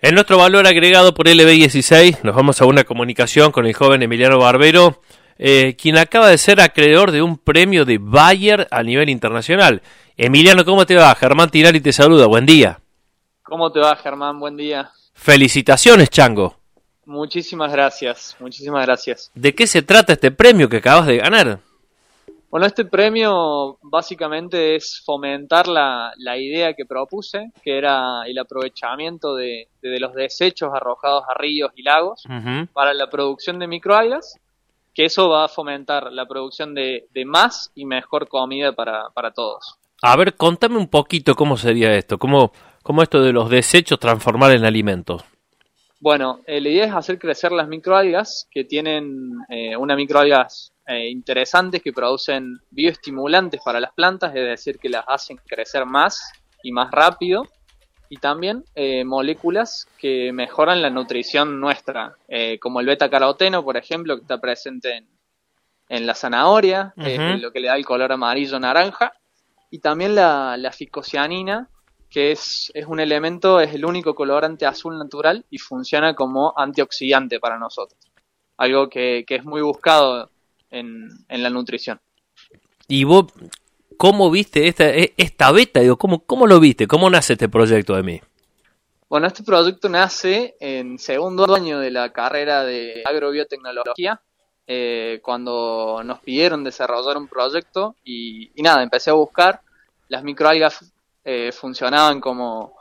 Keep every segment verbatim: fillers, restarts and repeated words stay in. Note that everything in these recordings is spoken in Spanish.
En nuestro valor agregado por L B dieciséis nos vamos a una comunicación con el joven Emiliano Barbero, eh, quien acaba de ser acreedor de un premio de Bayer a nivel internacional. Emiliano, ¿cómo te va? Germán Tinari te saluda, buen día. ¿Cómo te va, Germán? Buen día. Felicitaciones, Chango. Muchísimas gracias, muchísimas gracias. ¿De qué se trata este premio que acabas de ganar? Bueno, este premio básicamente es fomentar la, la idea que propuse, que era el aprovechamiento de, de los desechos arrojados a ríos y lagos Uh-huh. para la producción de microalgas, que eso va a fomentar la producción de, de más y mejor comida para, para todos. A ver, contame un poquito cómo sería esto, cómo, cómo esto de los desechos transformar en alimentos. Bueno, eh, la idea es hacer crecer las microalgas, que tienen eh, unas microalgas eh, interesantes que producen bioestimulantes para las plantas, es decir, que las hacen crecer más y más rápido, y también eh, moléculas que mejoran la nutrición nuestra, eh, como el beta-caroteno, por ejemplo, que está presente en, en la zanahoria, Uh-huh. eh, lo que le da el color amarillo-naranja, y también la, la ficocianina, que es, es un elemento, es el único colorante azul natural y funciona como antioxidante para nosotros. Algo que, que es muy buscado en, en la nutrición. ¿Y vos cómo viste esta, esta beta? Digo, ¿cómo, ¿Cómo lo viste? ¿Cómo nace este proyecto de mí? Bueno, este proyecto nace en segundo año de la carrera de agrobiotecnología, eh, cuando nos pidieron desarrollar un proyecto y, y nada, empecé a buscar. Las microalgas eh, funcionaban como,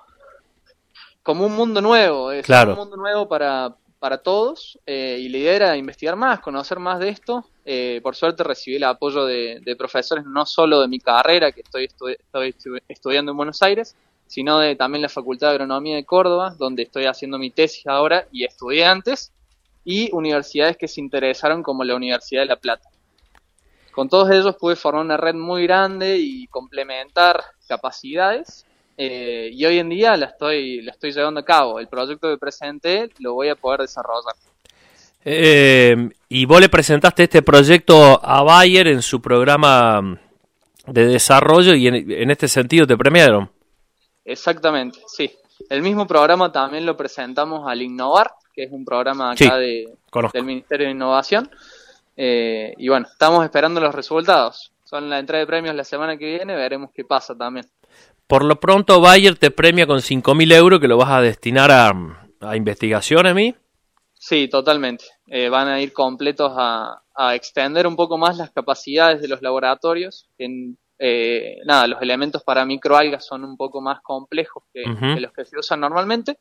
como un mundo nuevo, es Claro. un mundo nuevo para, para todos, eh, y la idea era investigar más, conocer más de esto. Eh, por suerte recibí el apoyo de, de profesores no solo de mi carrera, que estoy, estu- estoy estu- estudiando en Buenos Aires, sino de también la Facultad de Agronomía de Córdoba, donde estoy haciendo mi tesis ahora, y estudiantes, y universidades que se interesaron como la Universidad de La Plata. Con todos ellos pude formar una red muy grande y complementar capacidades, eh, y hoy en día la estoy, la estoy llevando a cabo. El proyecto que presenté lo voy a poder desarrollar. Eh, y vos le presentaste este proyecto a Bayer en su programa de desarrollo y en, en este sentido te premiaron. Exactamente, sí. El mismo programa también lo presentamos al Innovar, que es un programa acá Sí, de, conozco. del Ministerio de Innovación. Eh, y bueno, estamos esperando los resultados. Son la entrega de premios la semana que viene, veremos qué pasa también. Por lo pronto Bayer te premia con cinco mil euros que lo vas a destinar a, a investigación, a mí. Sí, totalmente. Eh, van a ir completos a, a extender un poco más las capacidades de los laboratorios. En, eh, nada, los elementos para microalgas son un poco más complejos que, Uh-huh. que los que se usan normalmente.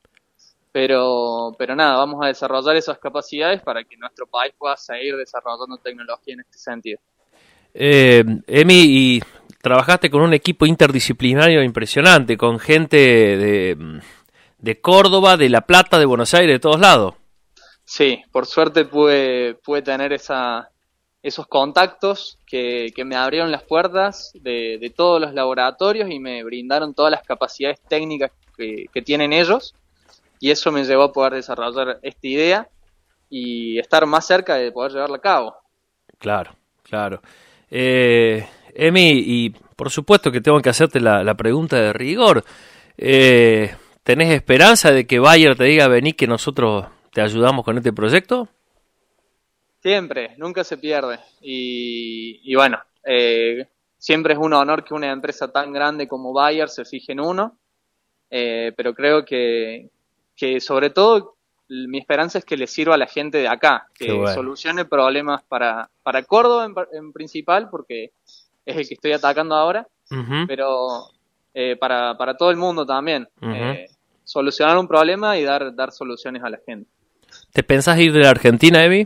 Pero, pero nada, vamos a desarrollar esas capacidades para que nuestro país pueda seguir desarrollando tecnología en este sentido. Eh, Emi, y trabajaste con un equipo interdisciplinario impresionante, con gente de, de Córdoba, de La Plata, de Buenos Aires, de todos lados. Sí, por suerte pude, pude tener esa, esos contactos que, que me abrieron las puertas de, de todos los laboratorios y me brindaron todas las capacidades técnicas que, que tienen ellos. Y eso me llevó a poder desarrollar esta idea y estar más cerca de poder llevarla a cabo. Claro, claro. Eh, Emi, y por supuesto que tengo que hacerte la, la pregunta de rigor. Eh, ¿Tenés esperanza de que Bayer te diga vení que nosotros te ayudamos con este proyecto? Siempre, nunca se pierde. Y, y bueno, eh, siempre es un honor que una empresa tan grande como Bayer se fije en uno, eh, pero creo que, que sobre todo mi esperanza es que le sirva a la gente de acá, que Qué bueno. solucione problemas para, para Córdoba en, en principal, porque es el que estoy atacando ahora, Uh-huh. pero eh, para, para todo el mundo también. Uh-huh. Eh, solucionar un problema y dar, dar soluciones a la gente. ¿Te pensás ir de la Argentina, Emi?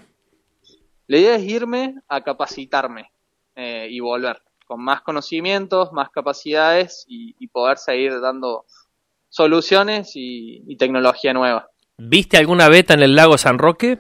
La idea es irme a capacitarme eh, y volver con más conocimientos, más capacidades y, y poder seguir dando soluciones y, y tecnología nueva. ¿Viste alguna beta en el lago San Roque?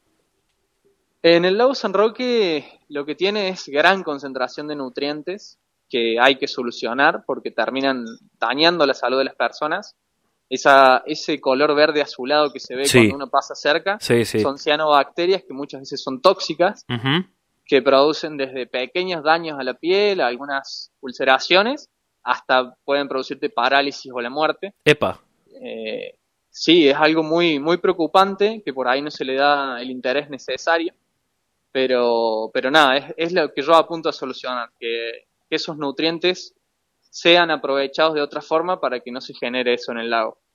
En el lago San Roque lo que tiene es gran concentración de nutrientes que hay que solucionar porque terminan dañando la salud de las personas. Esa, ese color verde azulado que se ve Sí. cuando uno pasa cerca Sí, sí. son cianobacterias que muchas veces son tóxicas, Uh-huh. que producen desde pequeños daños a la piel, algunas ulceraciones, hasta pueden producirte parálisis o la muerte. Epa. Eh, sí, es algo muy, muy preocupante, que por ahí no se le da el interés necesario, pero, pero nada, es, es lo que yo apunto a solucionar, que, que esos nutrientes sean aprovechados de otra forma para que no se genere eso en el lago.